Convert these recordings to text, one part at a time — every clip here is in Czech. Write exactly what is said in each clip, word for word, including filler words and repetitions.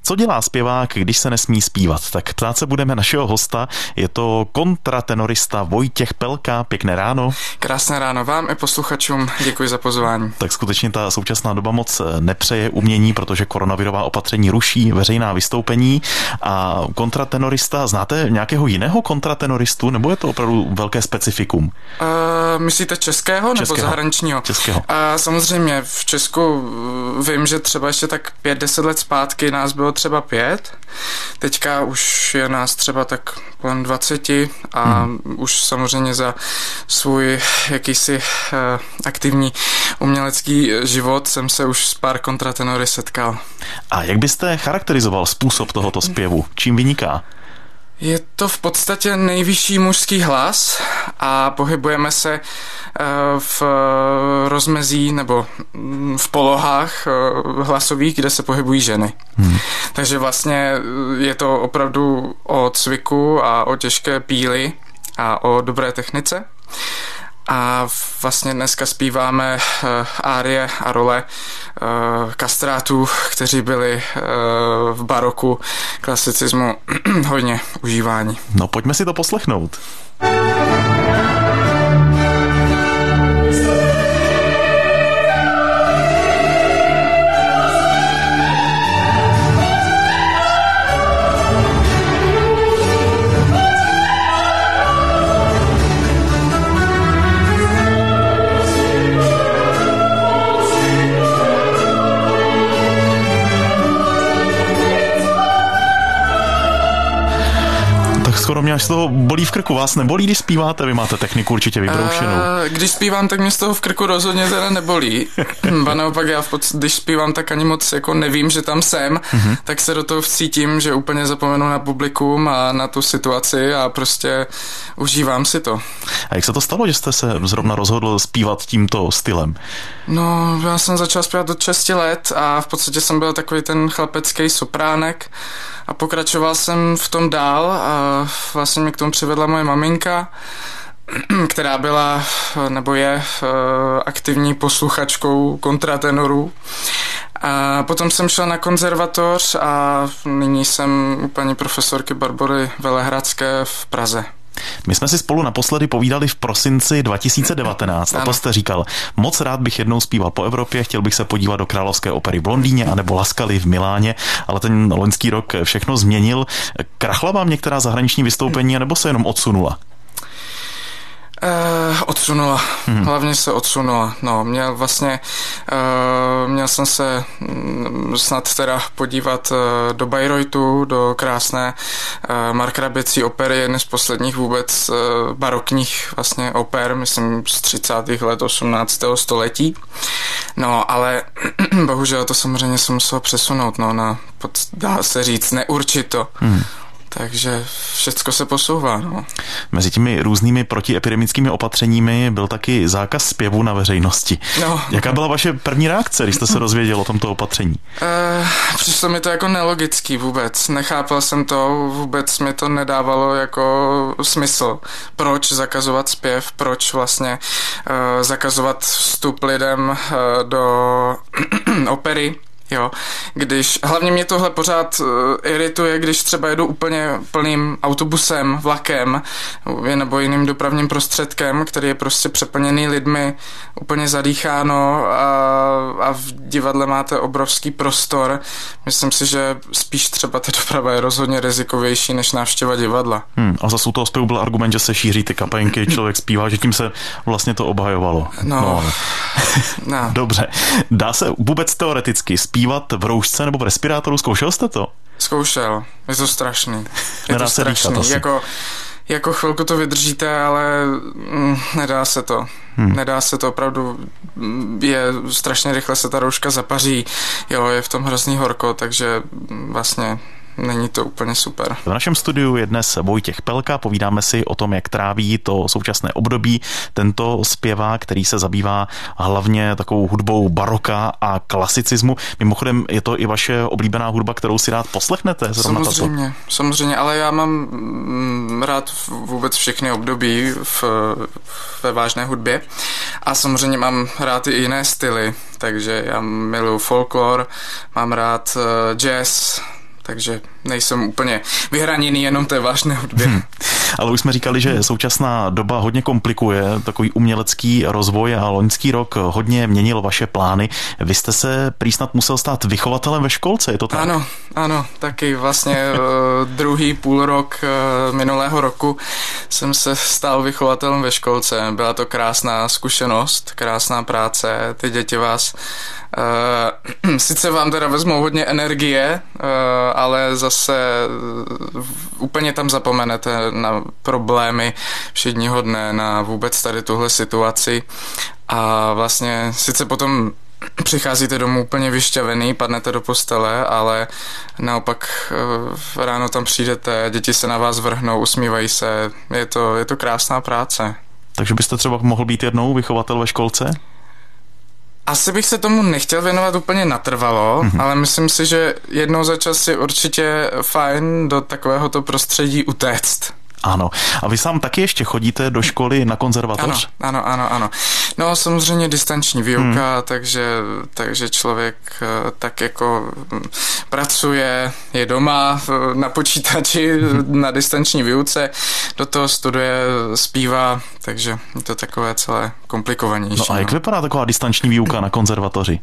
Co dělá zpěvák, když se nesmí zpívat? Tak ptát se budeme našeho hosta. Je to kontratenorista Vojtěch Pelka. Pěkné ráno. Krásné ráno vám i posluchačům. Děkuji za pozvání. Tak skutečně ta současná doba moc nepřeje umění, protože koronavirová opatření ruší veřejná vystoupení. A kontratenorista, znáte nějakého jiného kontratenoristu, nebo je to opravdu velké specifikum? Uh, myslíte českého, českého nebo zahraničního? Českého. Uh, samozřejmě v Česku vím, že třeba ještě tak pět, deset let zpátky nás bylo třeba pět. Teďka už je nás třeba tak kolem dvaceti a hmm. už samozřejmě za svůj jakýsi uh, aktivní umělecký život jsem se už s pár kontratenory setkal. A jak byste charakterizoval způsob tohoto zpěvu? Čím vyniká? Je to v podstatě nejvyšší mužský hlas a pohybujeme se v rozmezí nebo v polohách hlasových, kde se pohybují ženy. Hmm. Takže vlastně je to opravdu o cviku a o těžké píli a o dobré technice. A vlastně dneska zpíváme uh, árie a role uh, kastrátů, kteří byli uh, v baroku klasicismu hodně užívání. No pojďme si to poslechnout. Skoro mě až z toho bolí v krku. Vás nebolí, když zpíváte? Vy máte techniku určitě vybroušenou. Uh, když zpívám, tak mě z toho v krku rozhodně teda nebolí. Ba naopak já, když zpívám, tak ani moc jako nevím, že tam jsem, uh-huh. tak se do toho vcítím, že úplně zapomenu na publikum a na tu situaci a prostě užívám si to. A jak se to stalo, že jste se zrovna rozhodl zpívat tímto stylem? No, já jsem začal zpívat od šesti let a v podstatě jsem byl takový ten chlapecký sopránek a pokračoval jsem v tom dál a vlastně mě k tomu přivedla moje maminka, která byla nebo je aktivní posluchačkou kontratenorů. A potom jsem šel na konzervatoř a nyní jsem u paní profesorky Barbory Velehradské v Praze. My jsme si spolu naposledy povídali v prosinci dva tisíce devatenáct a to jste říkal, moc rád bych jednou zpíval po Evropě, chtěl bych se podívat do Královské opery v Londýně anebo Laskali v Miláně, ale ten loňský rok všechno změnil. Krachla vám některá zahraniční vystoupení nebo se jenom odsunula? Uh, odsunula. Hmm. Hlavně se odsunula. No, měl vlastně, uh, měl jsem se um, snad teda podívat uh, do Bayreuthu, do krásné uh, markraběcí opery, jedny z posledních vůbec uh, barokních vlastně oper, myslím z třicátých let osmnáctého století. No, ale bohužel to samozřejmě se muselo přesunout, no, na, dá se říct, neurčito. Hmm. Takže všecko se posouvá. No. Mezi těmi různými protiepidemickými opatřeními byl taky zákaz zpěvu na veřejnosti. No. Jaká byla vaše první reakce, když jste se dozvěděl o tomto opatření? Uh, přišlo mi to jako nelogický vůbec. Nechápal jsem to, vůbec mi to nedávalo jako smysl. Proč zakazovat zpěv, proč vlastně uh, zakazovat vstup lidem uh, do opery. Jo, když, hlavně mě tohle pořád uh, irituje, když třeba jedu úplně plným autobusem, vlakem nebo jiným dopravním prostředkem, který je prostě přeplněný lidmi, úplně zadýcháno a, a v divadle máte obrovský prostor. Myslím si, že spíš třeba ta doprava je rozhodně rizikovější než návštěva divadla. Hmm, a zase u toho zpěvu byl argument, že se šíří ty kapenky, člověk zpívá, že tím se vlastně to obhajovalo. No, no. no. Dobře. Dá se vůbec teoreticky zpívat v roušce nebo v respirátoru? Zkoušel jste to? Zkoušel. Je to strašný. Je nedá to se strašný. Dýchat, jako, jako chvilku to vydržíte, ale mm, nedá se to. Hmm. Nedá se to opravdu. Je strašně rychle se ta rouška zapaří. Jo, je v tom hrozný horko, takže vlastně není to úplně super. V našem studiu je dnes Vojtěch Pelka, povídáme si o tom, jak tráví to současné období tento zpěvák, který se zabývá hlavně takovou hudbou baroka a klasicismu. Mimochodem je to i vaše oblíbená hudba, kterou si rád poslechnete? Samozřejmě, tato. samozřejmě, ale já mám rád vůbec všechny období v, ve vážné hudbě a samozřejmě mám rád i jiné styly, takže já miluji folklor, mám rád jazz, takže nejsem úplně vyhraněný jenom té vážné hudbě. Hmm. Ale už jsme říkali, že současná doba hodně komplikuje takový umělecký rozvoj a loňský rok hodně měnil vaše plány. Vy jste se prý snad musel stát vychovatelem ve školce, je to tak? Ano, ano, taky vlastně druhý půl rok minulého roku jsem se stal vychovatelem ve školce. Byla to krásná zkušenost, krásná práce, ty děti vás Uh, sice vám teda vezmou hodně energie, uh, ale zase uh, úplně tam zapomenete na problémy všedního dne, na vůbec tady tuhle situaci a vlastně sice potom přicházíte domů úplně vyšťavený, padnete do postele, ale naopak uh, ráno tam přijdete, děti se na vás vrhnou, usmívají se, je to, je to krásná práce. Takže byste třeba mohl být jednou vychovatel ve školce? Asi bych se tomu nechtěl věnovat úplně natrvalo, mm-hmm. ale myslím si, že jednou za čas je určitě fajn do takovéhoto prostředí utéct. Ano. A vy sám taky ještě chodíte do školy na konzervatoř? Ano, ano, ano, ano. No samozřejmě distanční výuka, hmm. takže, takže člověk tak jako pracuje, je doma na počítači, hmm. na distanční výuce, do toho studuje, zpívá, takže je to takové celé komplikovanější. No a jak vypadá taková distanční výuka na konzervatoři?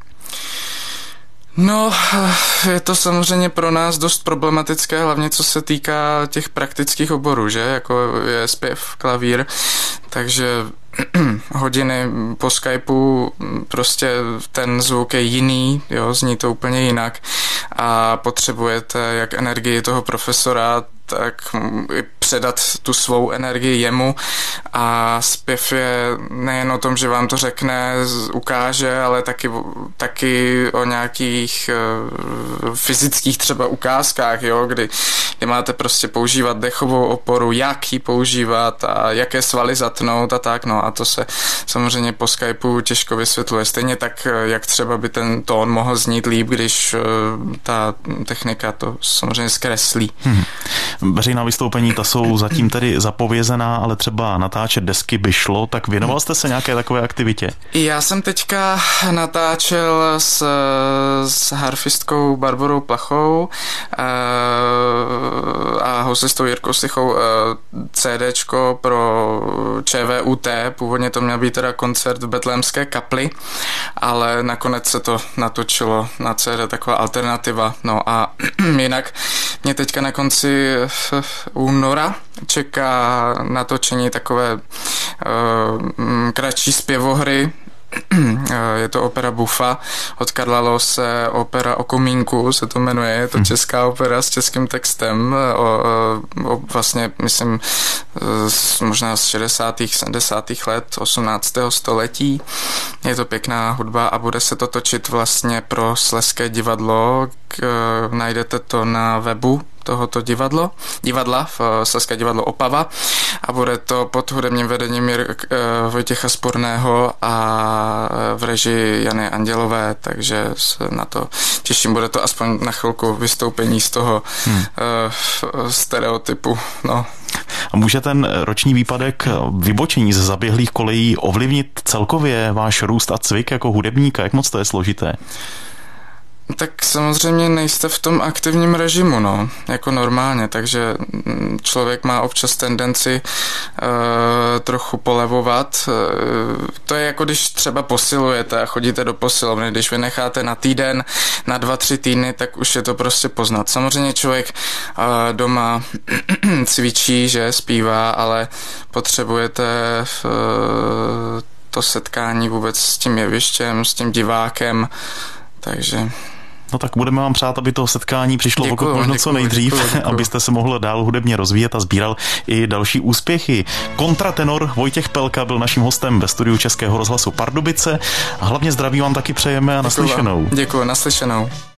No, je to samozřejmě pro nás dost problematické, hlavně co se týká těch praktických oborů, že, jako je zpěv, klavír, takže hodiny po Skypeu prostě ten zvuk je jiný, jo, zní to úplně jinak a potřebujete jak energii toho profesora, tak i předat tu svou energii jemu a zpěv je nejen o tom, že vám to řekne, ukáže, ale taky, taky o nějakých uh, fyzických třeba ukázkách, jo, kdy, kdy máte prostě používat dechovou oporu, jak ji používat a jaké svaly zatnout a tak, no a to se samozřejmě po Skypeu těžko vysvětluje. Stejně tak, jak třeba by ten tón mohl znít líp, když uh, ta technika to samozřejmě zkreslí. Hmm. Veřejná vystoupení, ta jsou zatím tedy zapovězená, ale třeba natáčet desky by šlo, tak věnoval jste se nějaké takové aktivitě? Já jsem teďka natáčel s, s harfistkou Barborou Plachou a houslistou Jirkou Sichou CDčko pro ČVUT, původně to měl být teda koncert v Betlémské kapli, ale nakonec se to natočilo na C D, taková alternativa, no a jinak mě teďka na konci února čeká natočení takové uh, kratší zpěvohry. Je to opera Buffa od Karla Lose, opera o komínku se to jmenuje, je to česká opera s českým textem, o, o, vlastně myslím z, možná z šedesátých sedmdesátých let osmnáctého století. Je to pěkná hudba a bude se to točit vlastně pro Slezské divadlo, k, najdete to na webu tohoto divadlo, divadla, v Slezské divadlo Opava a bude to pod hudebním vedením Vojtěcha Sporného a v režii Jany Andělové, takže se na to těším, bude to aspoň na chvilku vystoupení z toho hmm. uh, stereotypu, no. A může ten roční výpadek vybočení ze zaběhlých kolejí ovlivnit celkově váš růst a cvik jako hudebníka? Jak moc to je složité? Tak samozřejmě nejste v tom aktivním režimu, no, jako normálně, takže člověk má občas tendenci uh, trochu polevovat. Uh, to je jako když třeba posilujete a chodíte do posilovny, když vy necháte na týden, na dva, tři týdny, tak už je to prostě poznat. Samozřejmě člověk uh, doma cvičí, že zpívá, ale potřebujete uh, to setkání vůbec s tím jevištěm, s tím divákem, takže... No tak budeme vám přát, aby to setkání přišlo děkuju, pokud možno děkuju, co nejdřív, děkuju, děkuju. Abyste se mohl dál hudebně rozvíjet a sbíral i další úspěchy. Kontratenor Vojtěch Pelka byl naším hostem ve studiu Českého rozhlasu Pardubice a hlavně zdraví vám taky přejeme a naslyšenou. Děkuju, naslyšenou.